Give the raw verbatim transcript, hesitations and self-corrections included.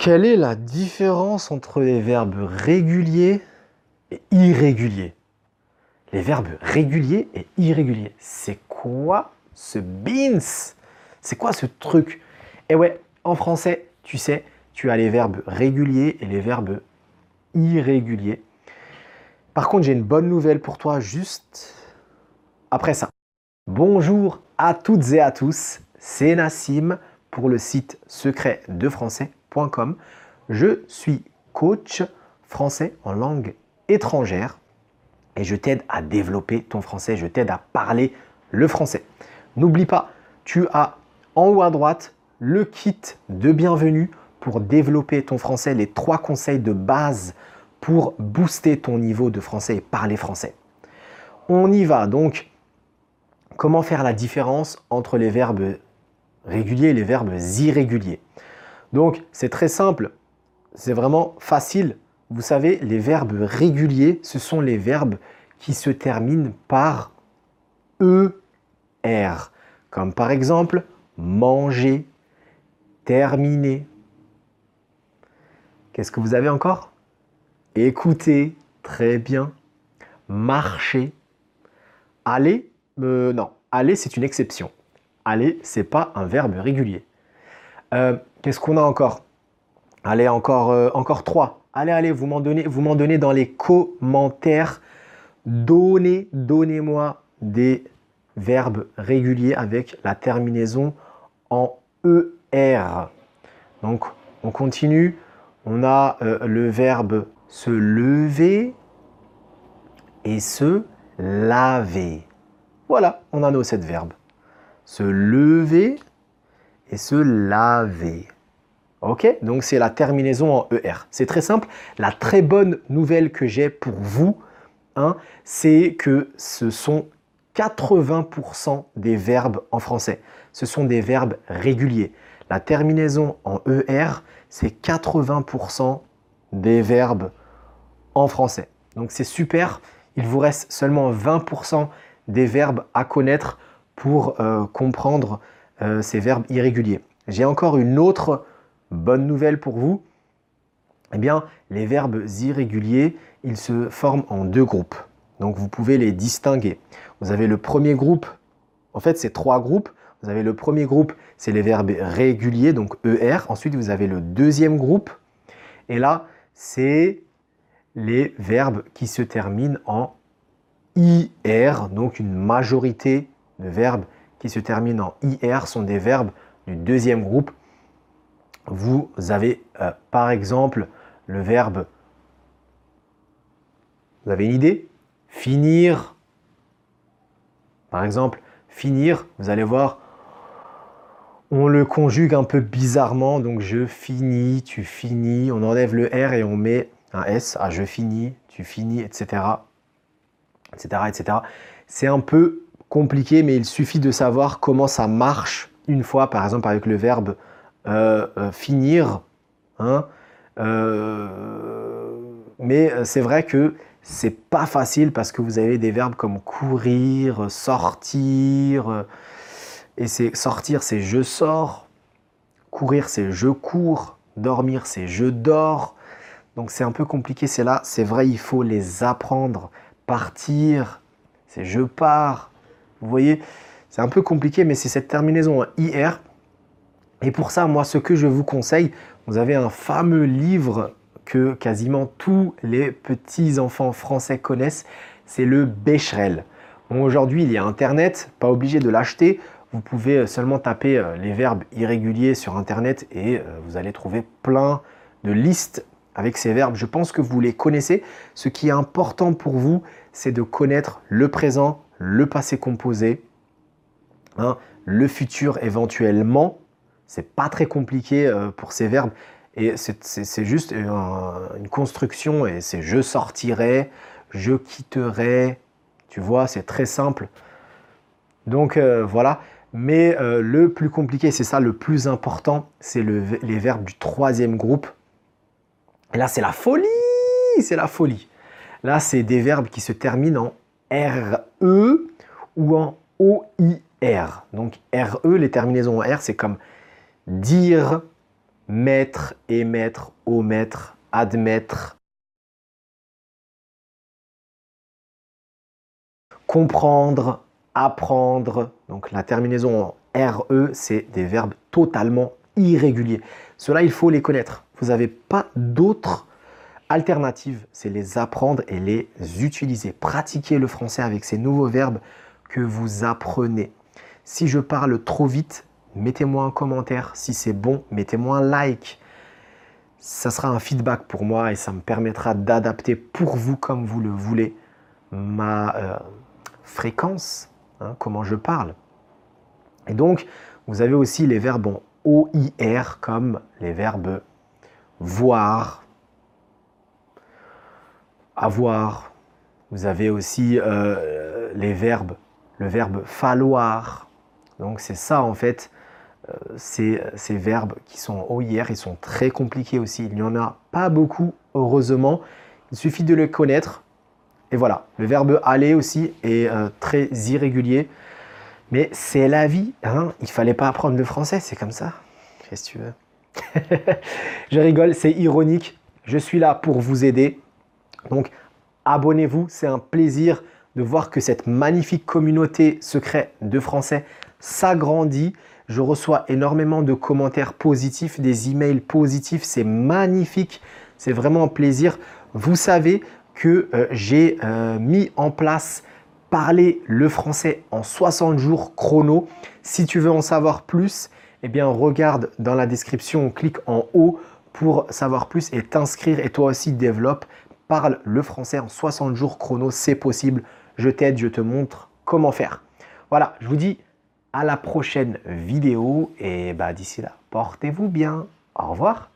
Quelle est la différence entre les verbes réguliers et irréguliers? Les verbes réguliers et irréguliers. C'est quoi ce beans? C'est quoi ce truc? Eh ouais, en français, tu sais, tu as les verbes réguliers et les verbes irréguliers. Par contre, j'ai une bonne nouvelle pour toi juste après ça. Bonjour à toutes et à tous, c'est Nassim pour le site secret de français point com. Je suis coach français en langue étrangère et je t'aide à développer ton français, je t'aide à parler le français. N'oublie pas, tu as en haut à droite le kit de bienvenue pour développer ton français, les trois conseils de base pour booster ton niveau de français et parler français. On y va donc. Comment faire la différence entre les verbes réguliers et les verbes irréguliers? Donc, c'est très simple, c'est vraiment facile. Vous savez, les verbes réguliers, ce sont les verbes qui se terminent par E R. Comme par exemple, manger, terminer. Qu'est-ce que vous avez encore? Écouter, très bien. Marcher, aller. Euh, non, aller, c'est une exception. Aller, c'est pas un verbe régulier. Euh, Qu'est-ce qu'on a encore? Allez, encore, euh, encore trois. Allez, allez, vous m'en donnez, vous m'en donnez dans les commentaires. Donnez, donnez-moi des verbes réguliers avec la terminaison en E R. Donc, on continue. On a euh, le verbe se lever et se laver. Voilà, on a nos sept verbes. Se lever et se laver. Ok, donc c'est la terminaison en E R. C'est très simple. La très bonne nouvelle que j'ai pour vous, hein, c'est que ce sont quatre-vingts pour cent des verbes en français. Ce sont des verbes réguliers. La terminaison en E R, c'est quatre-vingts pour cent des verbes en français. Donc c'est super. Il vous reste seulement vingt pour cent des verbes à connaître pour euh, comprendre euh, ces verbes irréguliers. J'ai encore une autre bonne nouvelle pour vous. Eh bien, les verbes irréguliers, ils se forment en deux groupes. Donc, vous pouvez les distinguer. Vous avez le premier groupe, en fait, c'est trois groupes. Vous avez le premier groupe, c'est les verbes réguliers, donc E R. Ensuite, vous avez le deuxième groupe. Et là, c'est les verbes qui se terminent en I R, donc une majorité de verbes qui se terminent en I R sont des verbes du deuxième groupe. Vous avez euh, par exemple le verbe, vous avez une idée? Finir. Par exemple, finir, vous allez voir, on le conjugue un peu bizarrement, donc je finis, tu finis, on enlève le R et on met un S, ah, je finis, tu finis, et cetera et cetera, et cetera. C'est un peu compliqué, mais il suffit de savoir comment ça marche une fois, par exemple avec le verbe euh, euh, finir. Hein, euh, mais c'est vrai que c'est pas facile parce que vous avez des verbes comme courir, sortir, et c'est sortir, c'est je sors, courir, c'est je cours, dormir, c'est je dors. Donc c'est un peu compliqué, c'est là, c'est vrai, il faut les apprendre. Partir, c'est je pars. Vous voyez, c'est un peu compliqué, mais c'est cette terminaison en I R. Et pour ça, moi, ce que je vous conseille, vous avez un fameux livre que quasiment tous les petits enfants français connaissent, c'est le Becherel. Bon, aujourd'hui, il y a Internet, pas obligé de l'acheter. Vous pouvez seulement taper les verbes irréguliers sur Internet et vous allez trouver plein de listes avec ces verbes. Je pense que vous les connaissez. Ce qui est important pour vous, c'est de connaître le présent, le passé composé, hein, le futur éventuellement. C'est pas très compliqué euh, pour ces verbes. Et c'est juste une, une construction et c'est je sortirai, je quitterai. Tu vois, c'est très simple. Donc euh, voilà. Mais euh, le plus compliqué, c'est ça, le plus important, c'est le, les verbes du troisième groupe. Et là, c'est la folie, c'est la folie. Là, c'est des verbes qui se terminent en R E ou en O I R. Donc, R E, les terminaisons en R, c'est comme dire, mettre, émettre, omettre, admettre, comprendre, apprendre. Donc la terminaison en R E, c'est des verbes totalement irréguliers. Cela, il faut les connaître. Vous n'avez pas d'autres alternatives. C'est les apprendre et les utiliser. Pratiquez le français avec ces nouveaux verbes que vous apprenez. Si je parle trop vite, mettez-moi un commentaire. Si c'est bon, mettez-moi un like. Ça sera un feedback pour moi et ça me permettra d'adapter pour vous comme vous le voulez ma euh, fréquence, hein, comment je parle. Et donc, vous avez aussi les verbes en O I R comme les verbes voir, avoir. Vous avez aussi euh, les verbes, le verbe falloir. Donc c'est ça en fait, euh, ces, ces verbes qui sont en O I R, ils sont très compliqués aussi. Il n'y en a pas beaucoup, heureusement. Il suffit de les connaître. Et voilà, le verbe aller aussi est euh, très irrégulier. Mais c'est la vie, hein. Il ne fallait pas apprendre le français, c'est comme ça. Qu'est-ce que tu veux? Je rigole, c'est ironique. Je suis là pour vous aider. Donc, abonnez-vous, c'est un plaisir de voir que cette magnifique communauté secrète de français s'agrandit. Je reçois énormément de commentaires positifs, des emails positifs. C'est magnifique, c'est vraiment un plaisir. Vous savez que euh, j'ai euh, mis en place Parler le français en soixante jours chrono. Si tu veux en savoir plus, eh bien regarde dans la description, clique en haut pour savoir plus et t'inscrire et toi aussi développe. Parle le français en soixante jours chrono, c'est possible. Je t'aide, je te montre comment faire. Voilà, je vous dis à la prochaine vidéo et bah, d'ici là, portez-vous bien. Au revoir.